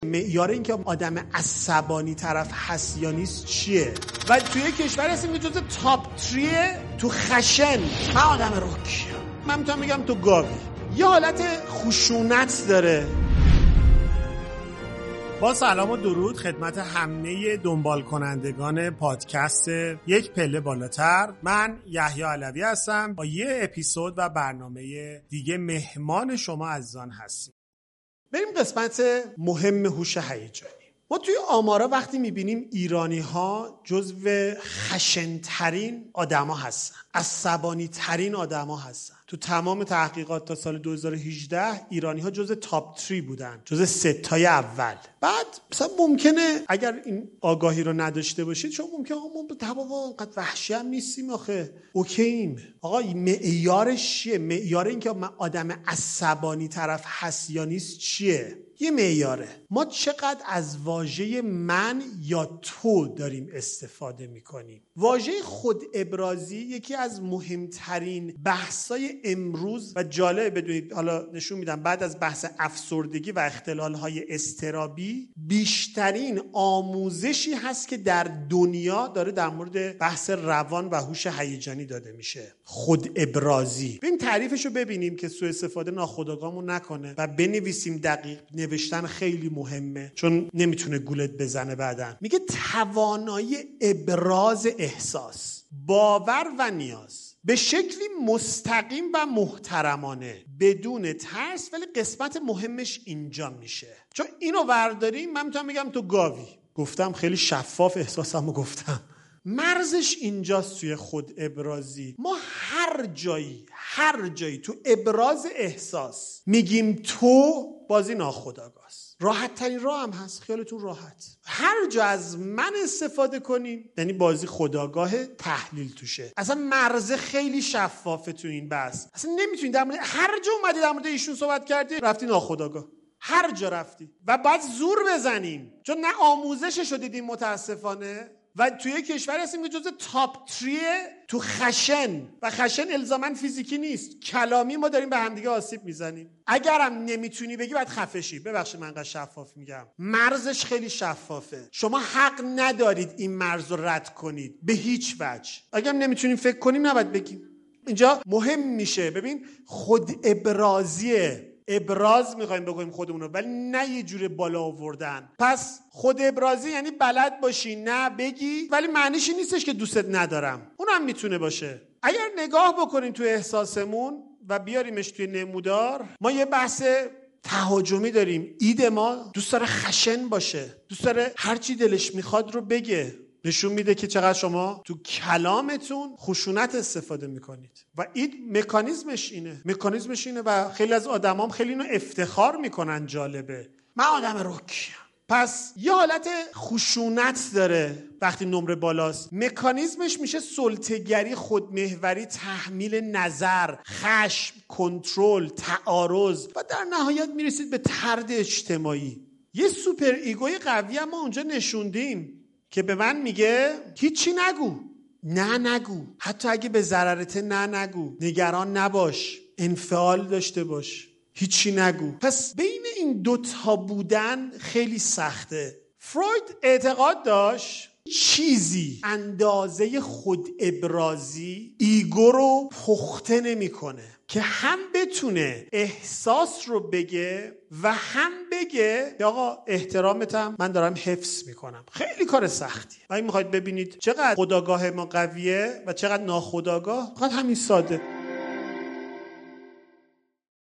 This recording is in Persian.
معیار این که آدم عصبانی طرف هست یا نیست چیه؟ و توی کشور هستیم که جزء تاپ 3 تو خشن. من آدم رک، من میتونم بگم تو گاوی. یه حالت خشونت داره. با سلام و درود خدمت همه دنبال کنندگان پادکست یک پله بالاتر. من یحیی علوی هستم. با یه اپیزود و برنامه دیگه مهمان شما عزیزان هستیم. بریم قسمت مهم هوش هیجانی. ما توی آمارا وقتی میبینیم ایرانی ها جزو خشن‌ترین آدما هستن، عصبانی ترین آدما هستن. تو تمام تحقیقات تا سال 2018 ایرانی ها جزو تاپ 3 بودن، جزو 3 اول. بعد مثلا ممکنه اگر این آگاهی رو نداشته باشید شما ممکنه ما بابا انقدر وحشی هم نیستیم آخه، اوکییم. آقا معیارش چیه؟ معیار این که آدم عصبانی طرف هست یا نیست چیه؟ یه معیاره. ما چقدر از واژه من یا تو داریم استفاده میکنیم. واژه خود ابرازی یکی از مهمترین بحثای امروز و جالب بدونید، حالا نشون میدم بعد از بحث افسردگی و اختلالهای اضطرابی بیشترین آموزشی هست که در دنیا داره در مورد بحث روان و هوش هیجانی داده میشه. خود ابرازی. بریم تعریفشو ببینیم که سوء استفاده ناخودآگاهمون نکنه و بنویسیم. دقیق نوشتن خیلی مهمه چون نمیتونه گولت بزنه بعدن. میگه توانایی ابراز احساس، باور و نیاز به شکلی مستقیم و محترمانه بدون ترس. ولی قسمت مهمش اینجا میشه، چون اینو ورداریم من میتونم بگم تو گاوی. گفتم خیلی شفاف احساسمو گفتم. مرزش اینجاست توی خود ابرازی. ما هر جایی تو ابراز احساس میگیم تو، بازی ناخودآگاه است. راحت ترین راه هم هست، خیالتون راحت. هر جا از من استفاده کنیم یعنی بازی خودآگاه، تحلیل توشه. اصلا مرز خیلی شفافه تو این بحث. اصلا نمیتونی در مورد هر جا اومدی در مورد ایشون صحبت کردی رفتی ناخودآگاه، هر جا رفتی. و بعد زور بزنیم چون نه آموزشش رو دیدیم متاسفانه. و توی کشور هستیم که جزء تاپ 3 تو خشن. و خشن الزاماً فیزیکی نیست، کلامی ما داریم به همدیگه آسیب میزنیم. اگرم نمیتونی بگی باید خفه شی. ببخشید من انقدر شفاف میگم، مرزش خیلی شفافه. شما حق ندارید این مرز رو رد کنید به هیچ وجه. اگرم نمیتونیم فکر کنیم نباید بگیم. اینجا مهم میشه. ببین خود ابرازیه، ابراز میخوایم بگویم خودمون رو، ولی نه یه جور بالا آوردن. پس خود ابرازی یعنی بلد باشی نه بگی، ولی معنیش نیستش که دوستت ندارم. اونم میتونه باشه. اگر نگاه بکنیم تو احساسمون و بیاریمش توی نمودار، ما یه بحث تهاجمی داریم. اید ما دوست داره خشن باشه، دوست داره هر چی دلش میخواد رو بگه. نشون میده که چقدر شما تو کلامتون خشونت استفاده میکنید. و این مکانیزمش اینه و خیلی از آدمام خیلی اینو افتخار میکنن. جالبه، من آدم رکیم. پس یه حالت خشونت داره وقتی نمره بالاست. مکانیزمش میشه سلطه‌گری، خودمحوری، تحمیل نظر، خشم، کنترل، تعارض و در نهایت میرسید به طرد اجتماعی. یه سوپر ایگوی قوی هم ما اونجا نشوندیم که به من میگه هیچی نگو، نه نگو، حتی اگه به ضررته نه نگو، نگران نباش، انفعال داشته باش، هیچی نگو. پس بین این دوتا بودن خیلی سخته. فروید اعتقاد داشت چیزی اندازه خود ابرازی ایگو رو پخته نمیکنه که هم بتونه احساس رو بگه و هم بگه آقا احترامتم من دارم حفظ میکنم. خیلی کار سختیه. و این میخواید ببینید چقدر خودآگاه ما قویه و چقدر ناخودآگاه. فقط همین ساده.